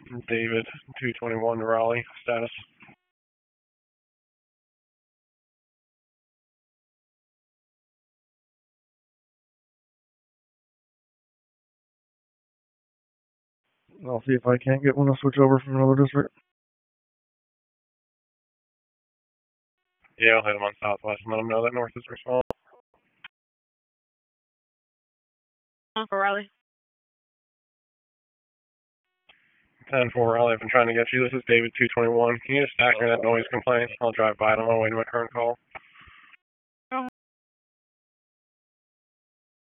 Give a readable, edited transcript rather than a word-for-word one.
David, 221 Raleigh, status. I'll see if I can't get one to switch over from another district. Yeah, I'll hit him on Southwest and let him know that North is responsible. For Raleigh. 10-4 Raleigh, I've been trying to get you. This is David, 221. Can you just stack me that noise complaint? I'll drive by it on my way to my current call.